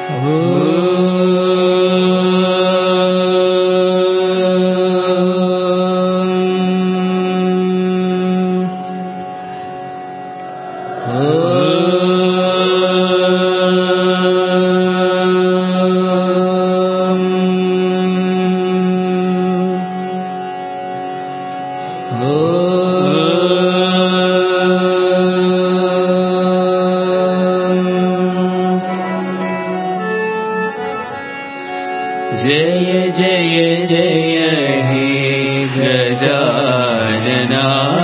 जय जय जय हे गजानना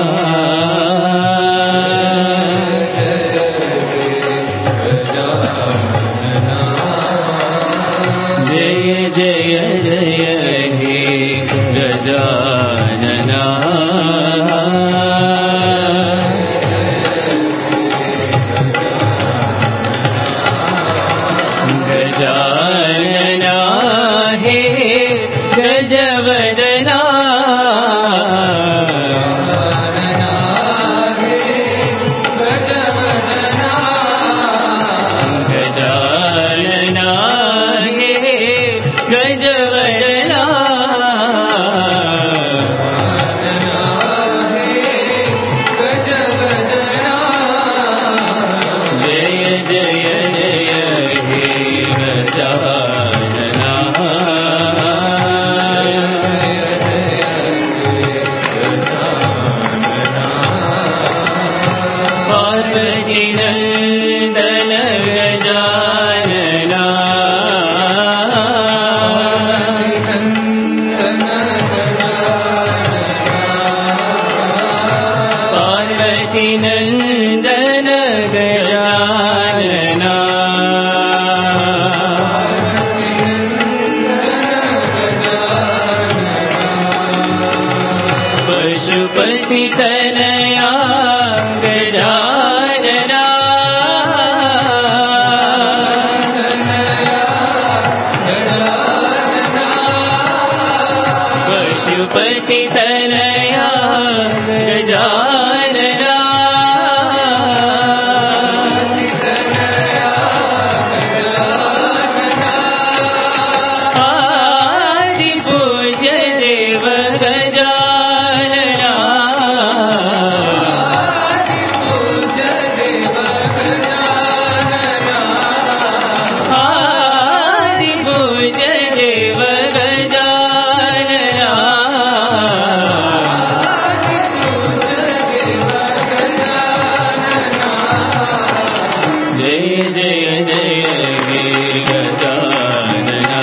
जय जय जय हे गजानना गजानना गजवदना गजानना गजवदना जय जय जय हे गजानना पार्वती नंदन गजानना पार्वती नंदन गजानना पशुपति तनया गजानना पशुपति तनया गजानना आदि पूज्य देव गजानना आदि पूज्य देव गजानना जय जय जय हे गजानना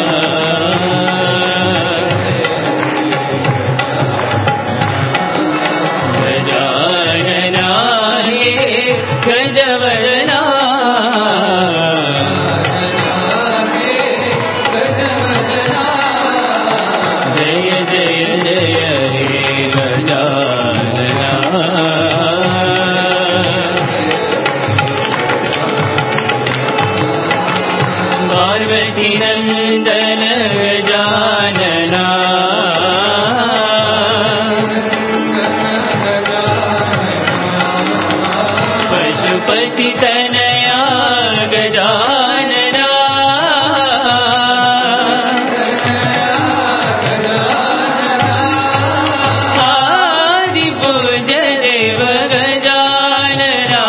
गजानना हे गजवदना जय जय जय हे गजानना पार्वती नंदन गजानना पशुपति तनया गजानना आदि पूज्य देव गजानना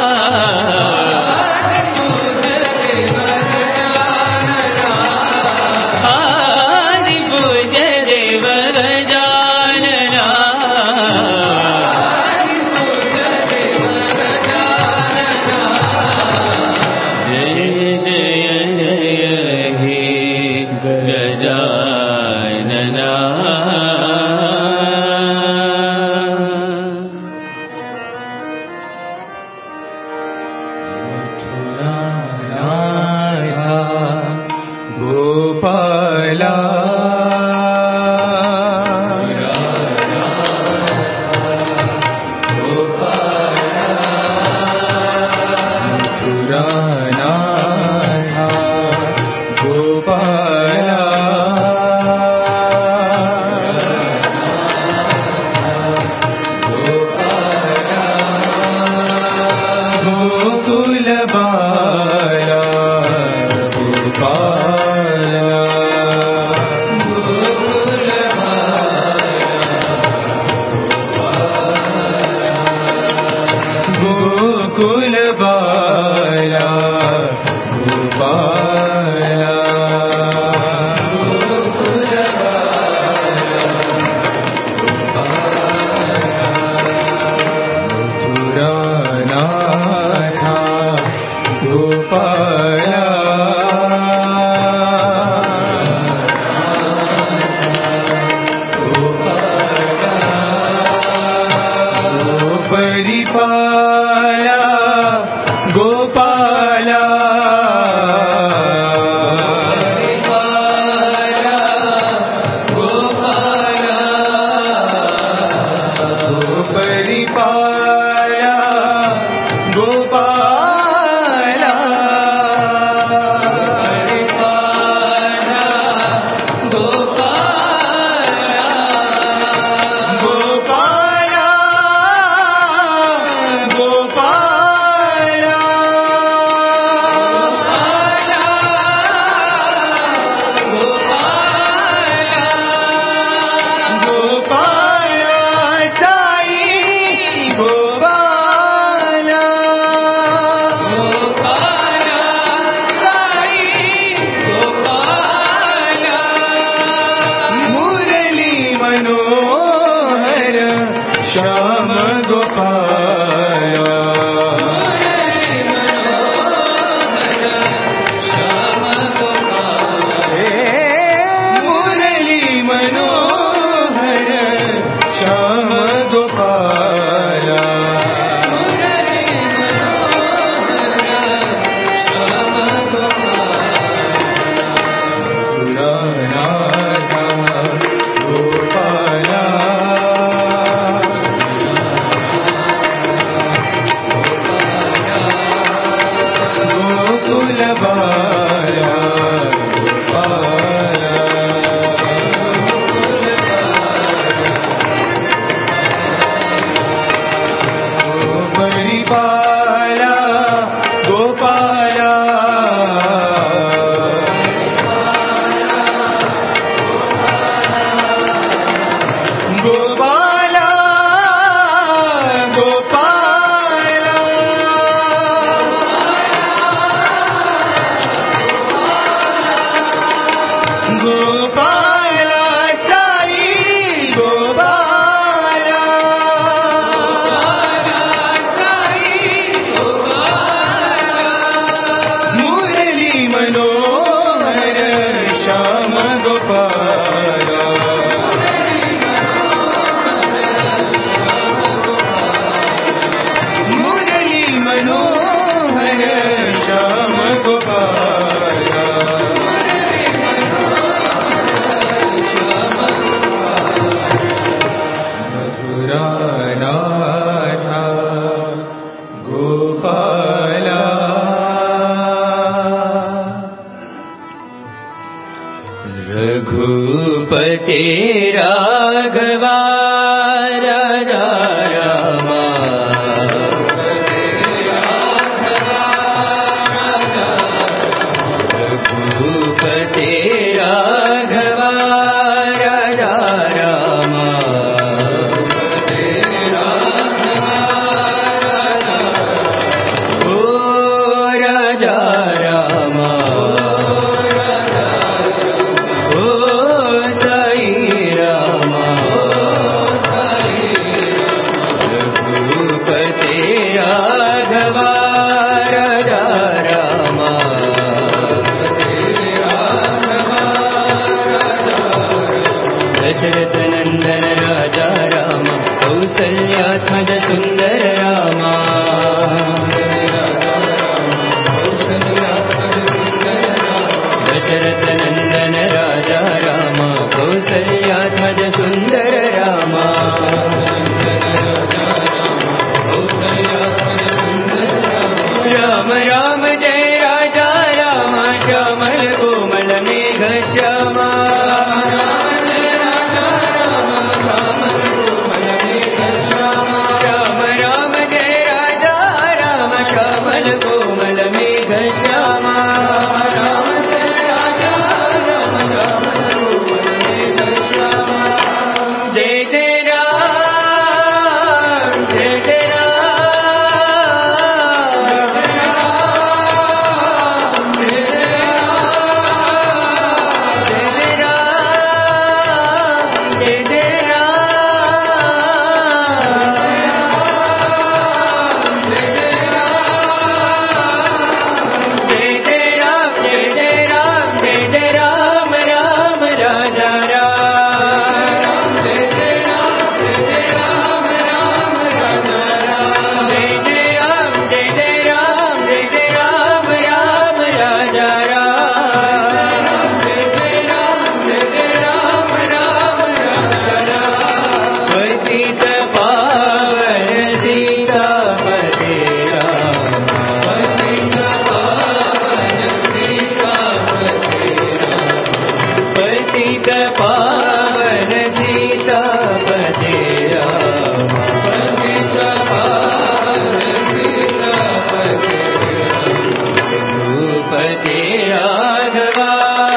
आदि पूज्य देव गजानना जय गोपाला गोपाला मथुरानाथा गोपाला परिपाला गोपाला परिपाला गोपाला श्याम गोपाला मुरली मनोहर श्याम गोपाला मथुरानाथा गोपाला गोकुलबाला परिपाला गोपाला गोपाला गोपाला गोपाला साई गोपाला मुरली मनोहर श्याम गोपाला मुरली मनोहर श्याम गोपाला मथुरानाथा गोपाला रघुपते राघवा राजा रामा रघुपते राघवा राजा रामा ओ राजा रामा ओ साई रामा रघुपते राघवा राजा रामा दशरथ नंदन राजा राम कौसल्यात्मज सुंदर रामा दशरथ नंदन राजा राम कौसल्यात्मज सुंदर रामा राम राम जय राजा राम श्यामल कोमल मेघ श्यामा राम राम जय राजा राम श्यामल कोमल मेघ श्यामा जय जय राम जय जय राम रघुपते राघवा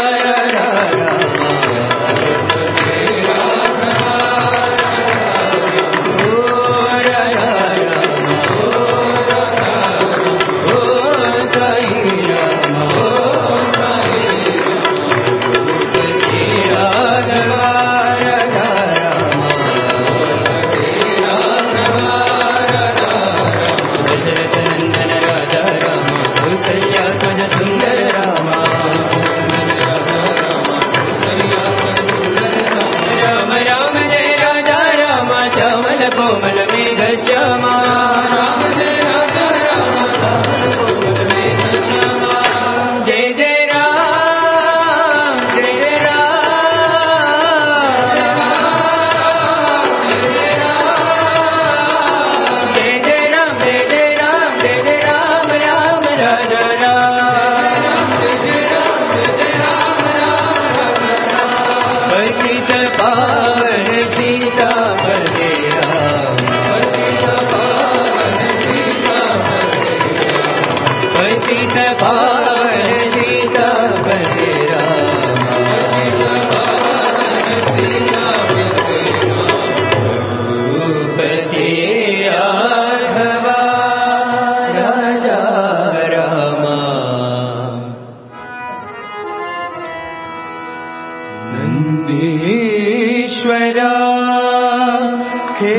नंदीश्वरा हे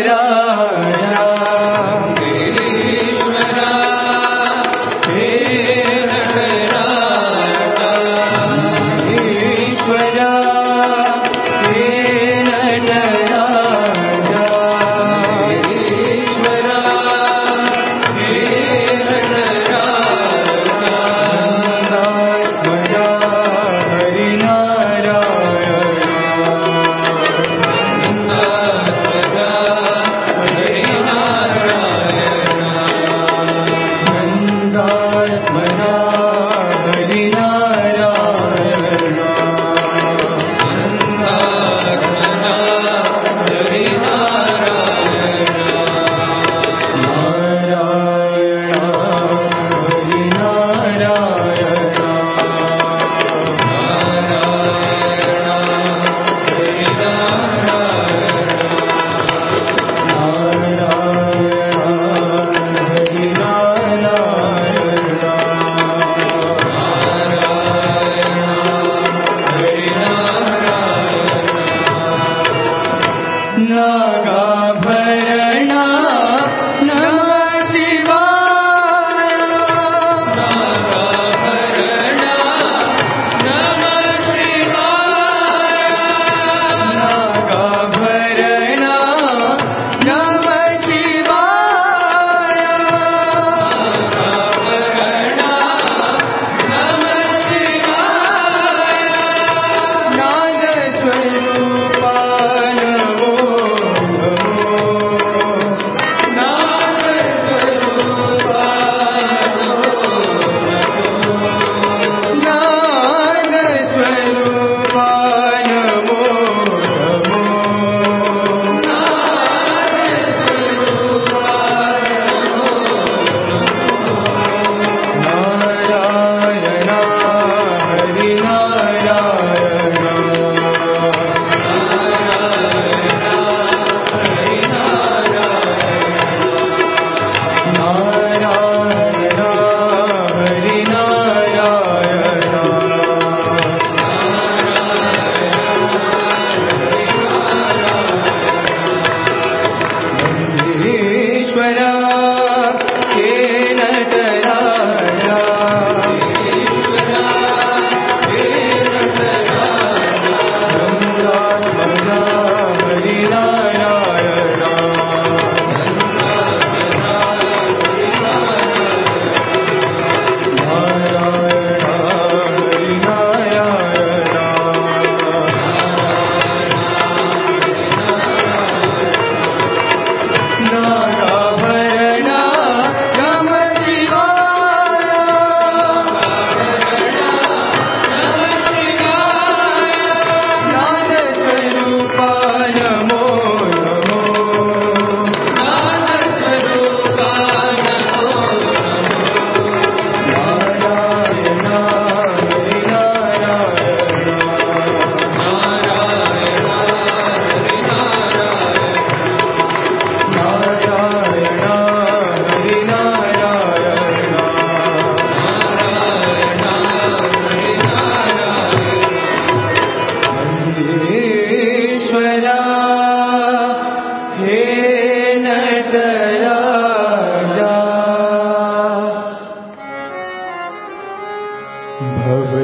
नटराजा नंदीश्वरा हे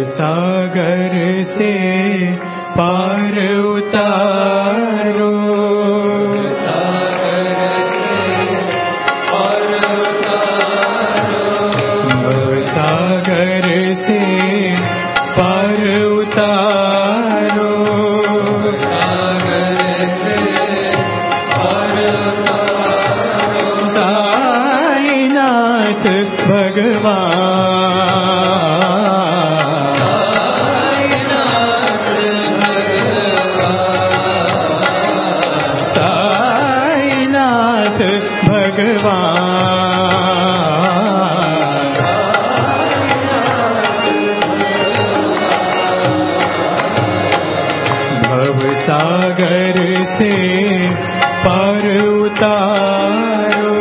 सागर से पार उतारो, सागर से पार उतारो, साईनाथ सागर से पार उतारो,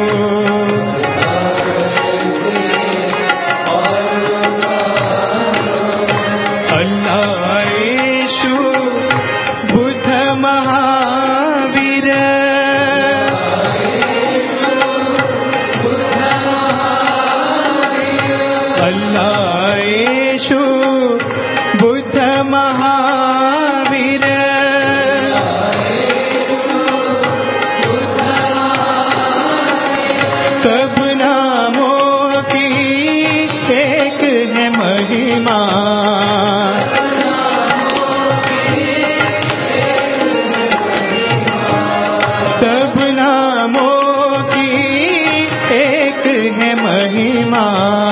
अल्लाह यीशु बुद्ध महावीर, अल्लाह यीशु बुद्ध महावीर, सब नामों की एक है महिमा, सब नामों की एक है महिमा,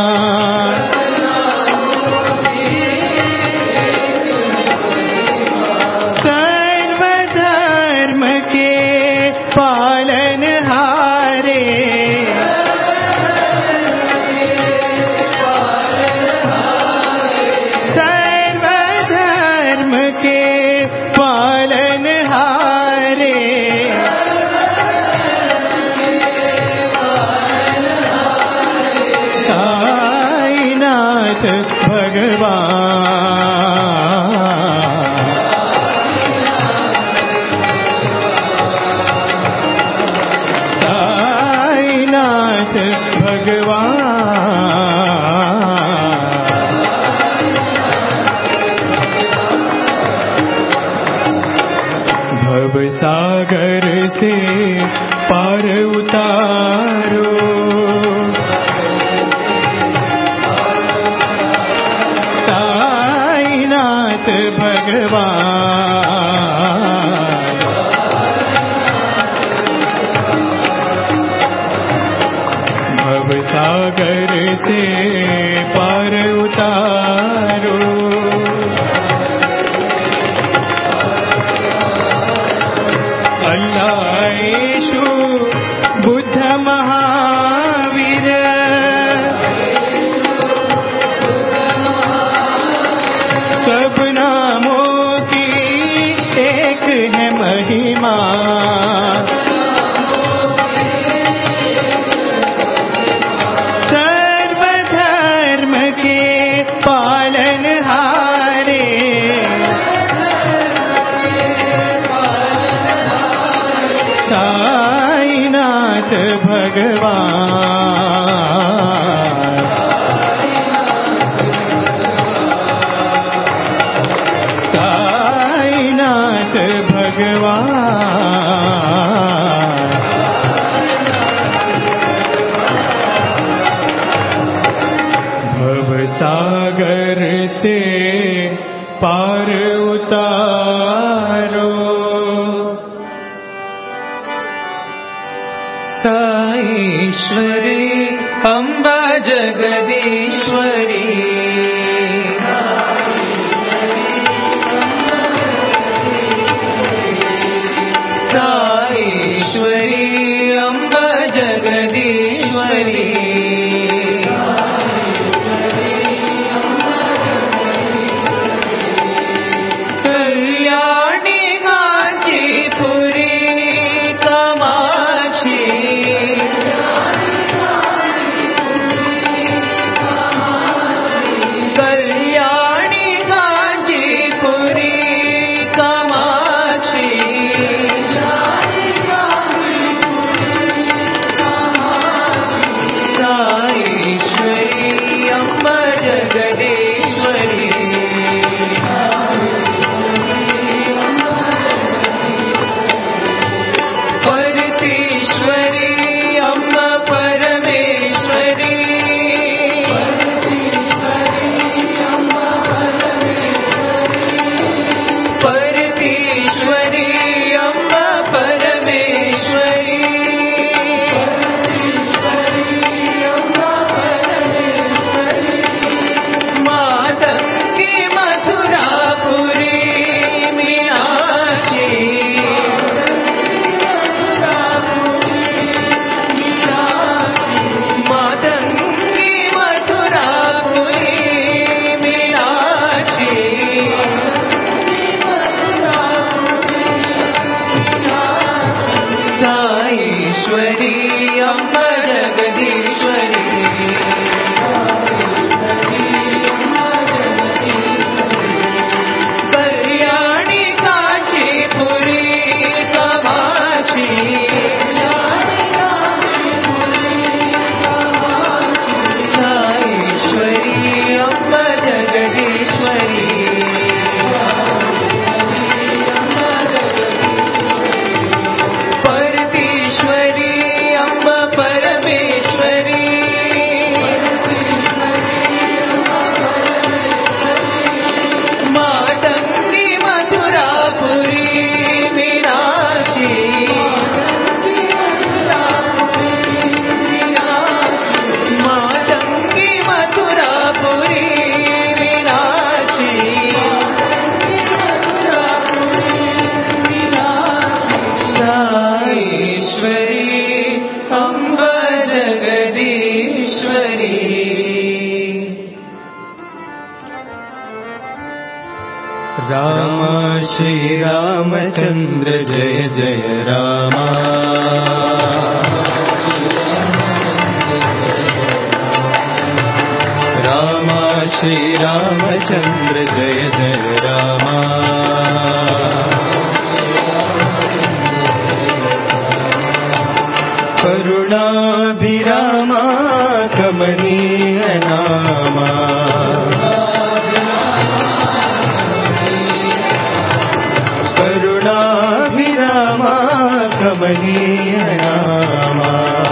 सर्वधर्म के पालनहारे, सर्वधर्म के पालनहारे, साईनाथ भव सागर से पार उतारो, साईनाथ भगवान, भव सागर से पार उतारो, अल्लाह यीशु बुद्ध महावीर, सब नामों की एक है महिमा, सर्वधर्म के पालनहारे, साईनाथ भगवान, साईनाथ भगवान, भव सागर से पार उतारो, साईश्वरी अम्बा जगदीश्वरी, साईश्वरी अम्बा जगदीश्वरी, कल्याणी कांचीपुरी कामाक्षी, राम श्री रामचंद्र जय जय राम राम श्री रामचंद्र जय जय राम करुणाभिरामा कमनीय नामा करुणाभिरामा कमनीय नामा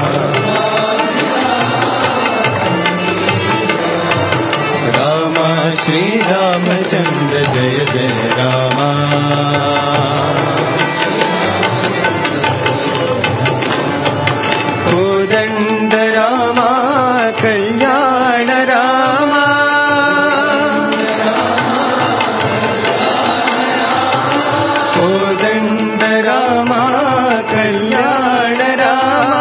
राम श्री रामचंद्र जय जय राम कोदंड रामा कल्याण रामा कोदंड रामा कल्याण रामा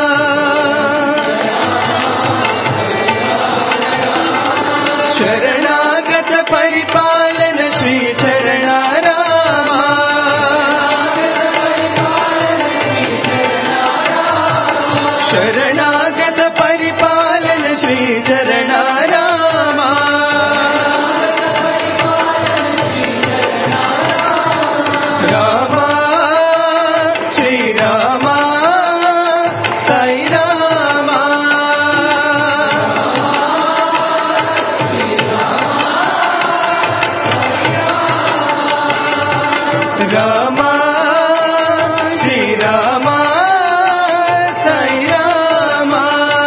शरणागत परिपालन श्री चरणा रामा शरणागत परिपालन श्री चरणा रामा रामा श्री रामा साई रामा रामा श्री रामा साई रामा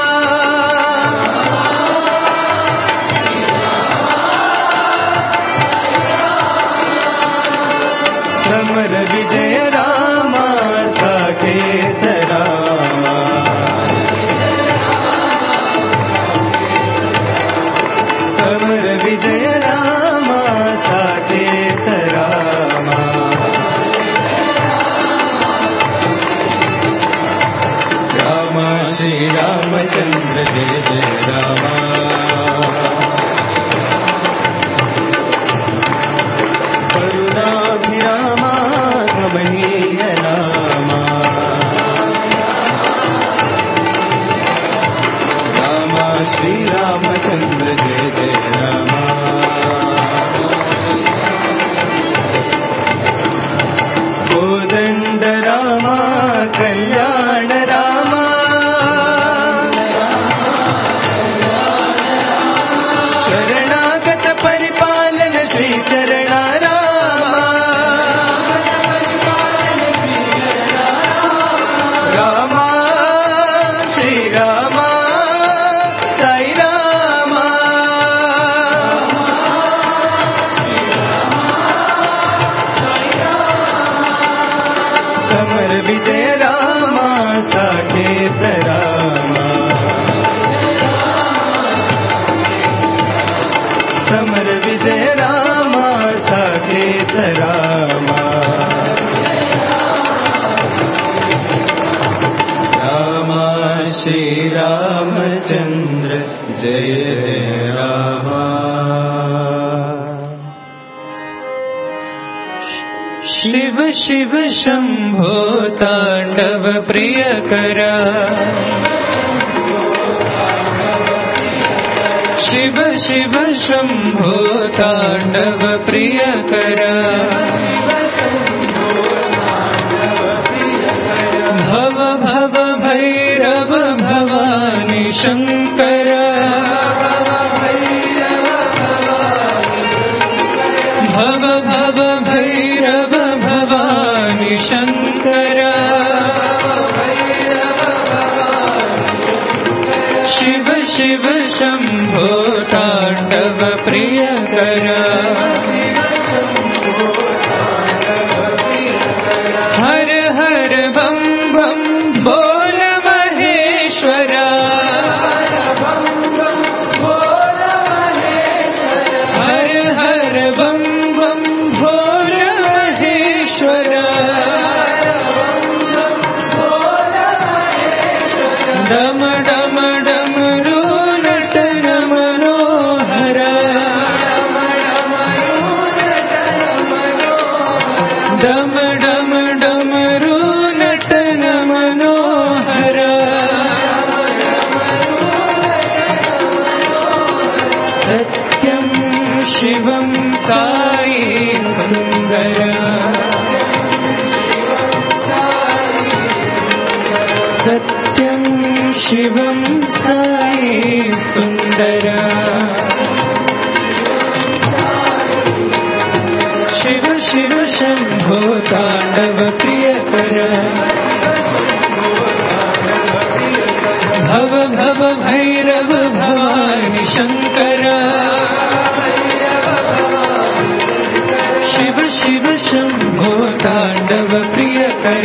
समर विजय रामा साकेत रामा समर विजय रामा साकेत रामा राम श्री रामचंद्र जय जय राम करुणाभिरामा कमनीय नामा राम श्री रामचंद्र जय जय राम कोदंड रामा कल्याण रामा शरणागत परिपालन श्री चरणा रामा रामा श्री रामा साई रामा समर विजय रामा साकेत रामा समर विजय रामा साकेत रामा राम श्री रामचंद्र जय जय राम शिव शिव शंभो तांडव प्रियकरा शिव शिव शंभो तांडव प्रियकरा भव भव भैरव भवानी शंकर भव भव भैरव भवानी शंकर शिव शिव शंभो तांडव प्रियकरा हर हर बम बम बोल महेश्वरा हर हर बम बम बोल महेश्वरा डम डम डम रू नटन मनोहरा शिवं साई सुंदर सत्यं शिवं साई सुंदर शिव शिव शंभो तांडव प्रियकर भव भव भैरव भवानी शंकर शिव शिव शंभो तांडव प्रियकर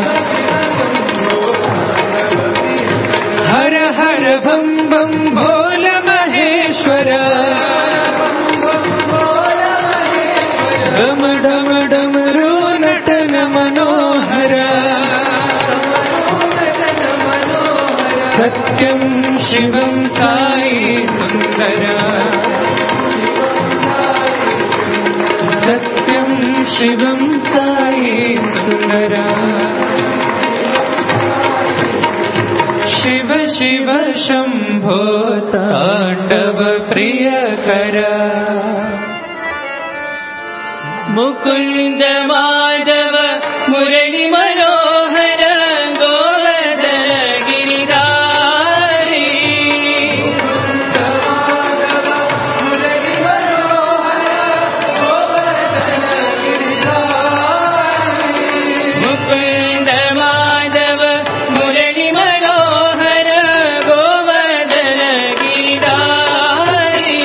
हर हर बम बम भोल महेश्वर डम डम डमरू नटन मनोहर सत्यं शिवं साई सुंदर सत्यं शिवं साई सुंदर शिव शिव शंभो तांडव प्रियकर मुकुंद माधव मुरली मनोहर गोवर्धन गिरिधारी मुकुंद माधव मुरली मनोहर गोवर्धन गिरिधारी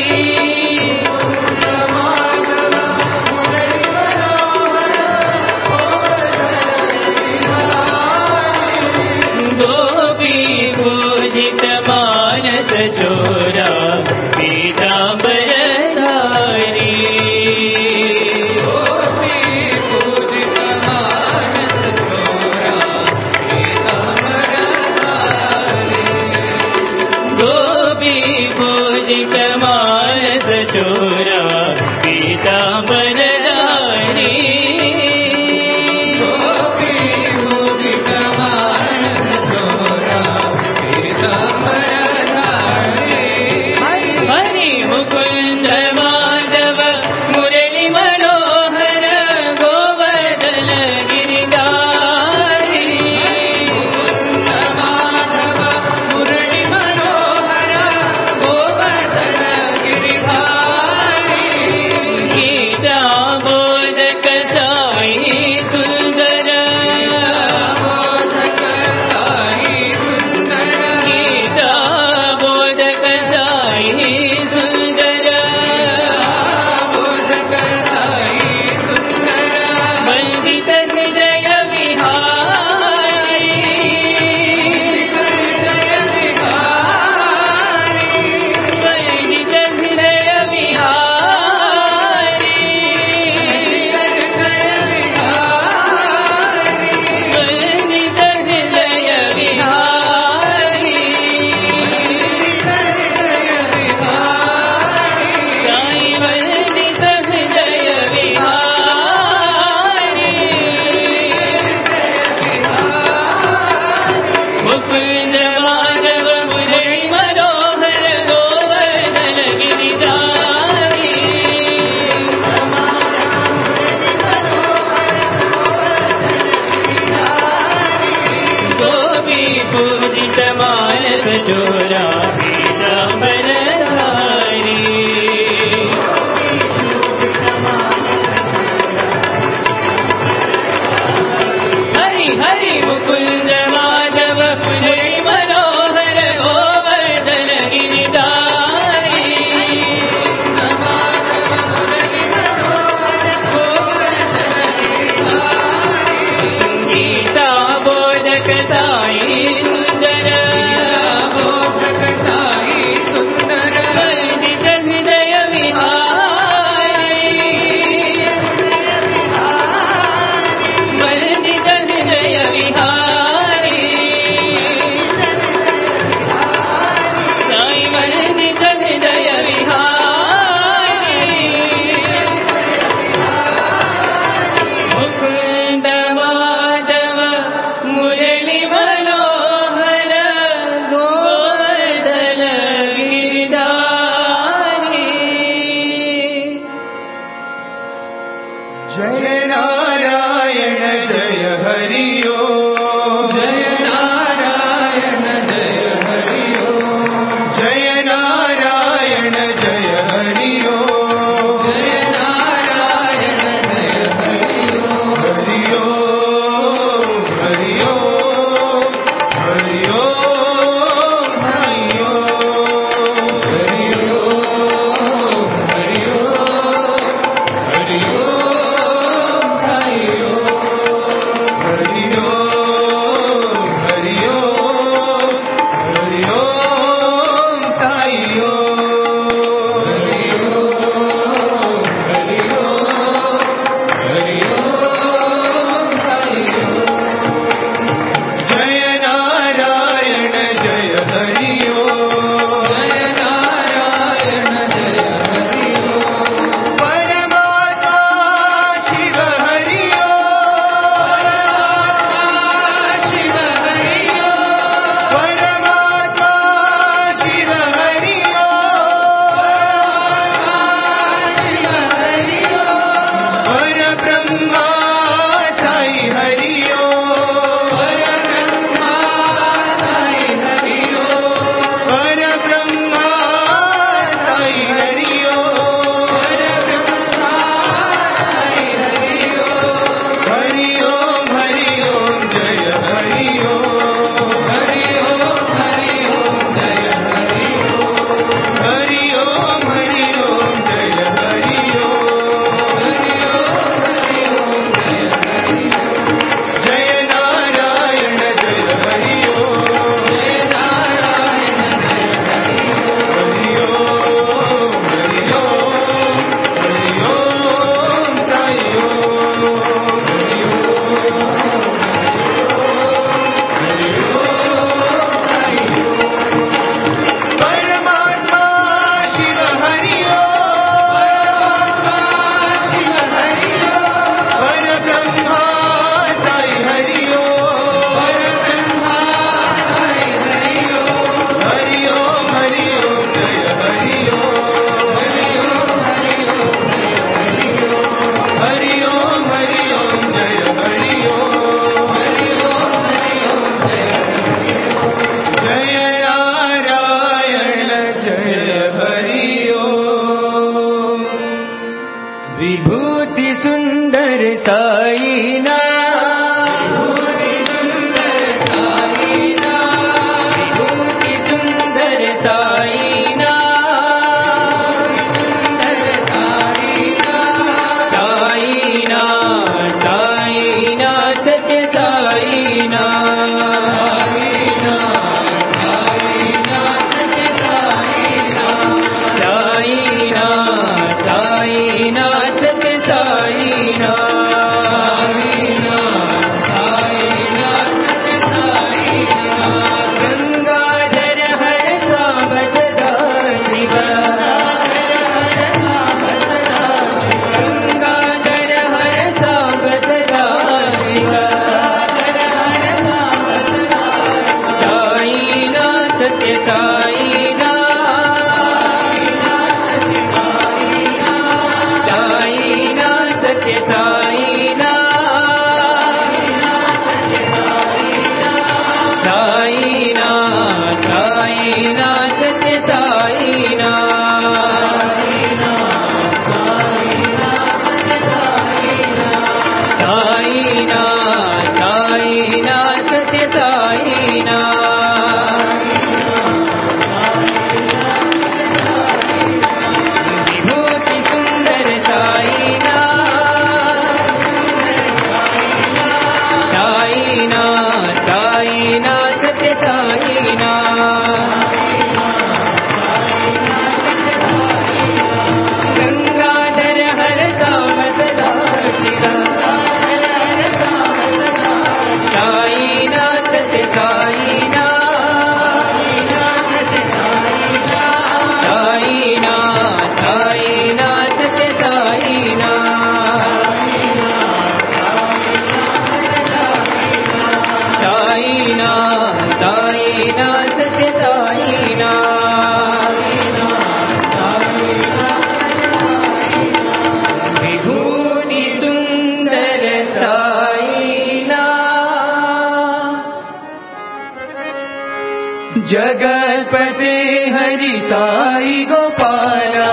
जगत्पते हरि साई गोपाला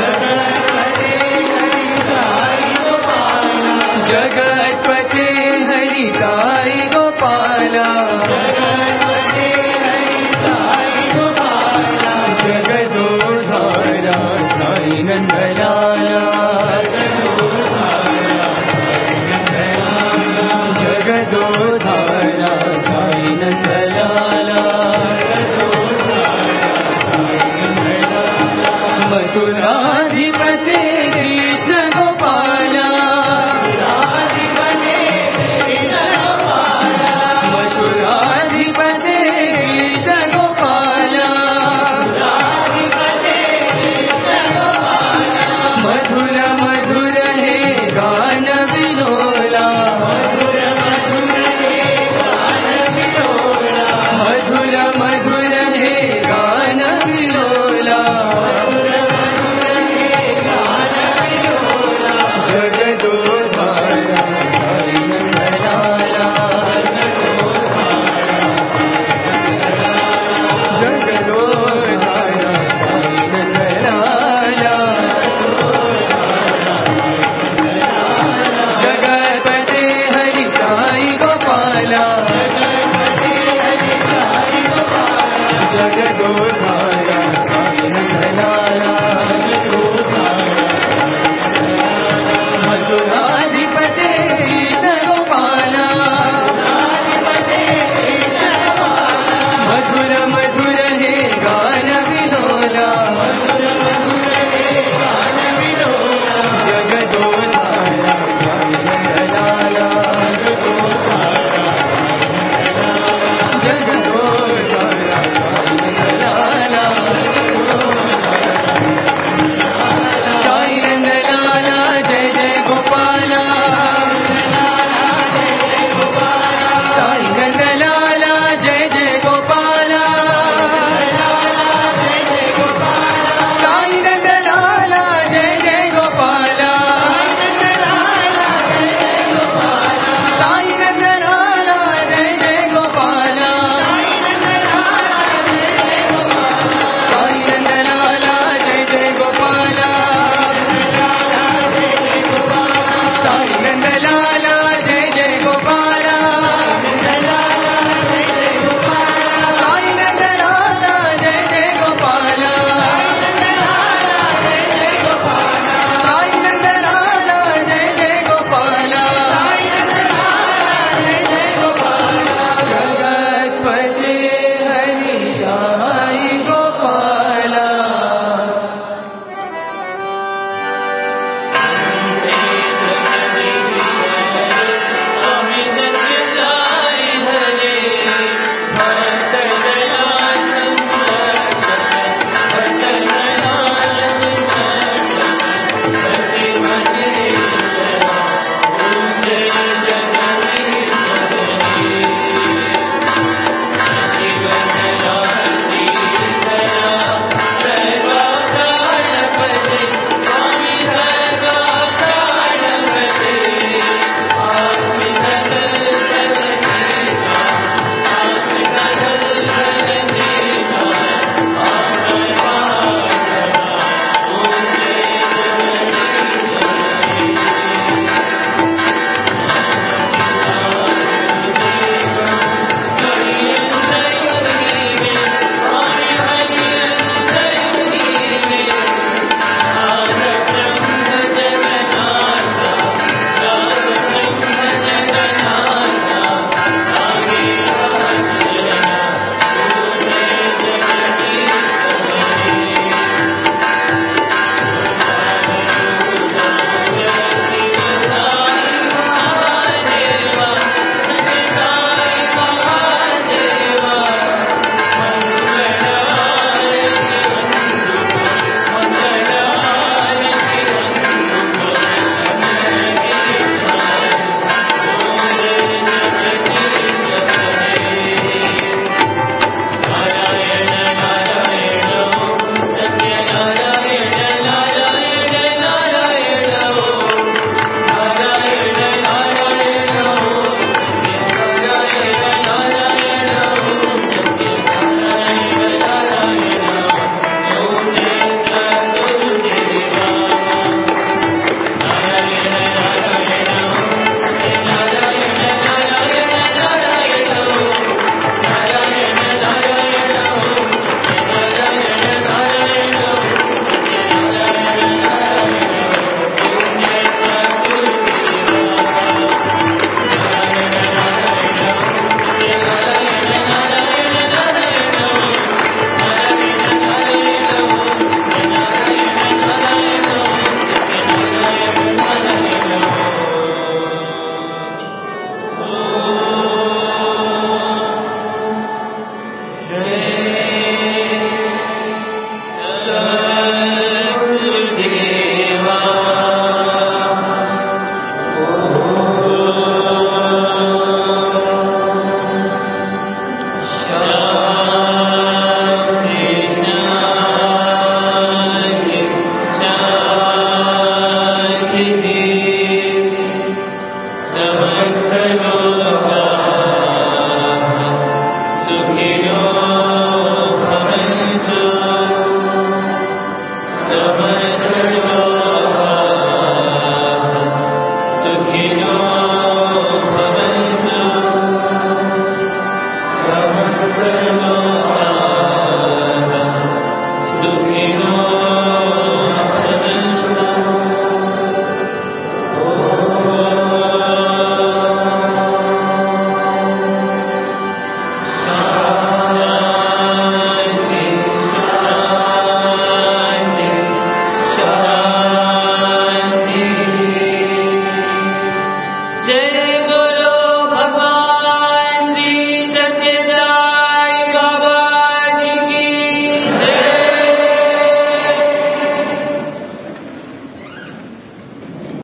जगत्पते हरि साई गोपाला जगदोधारा साई नंदलाला जगदोधारा साई नंदलाला मथुरा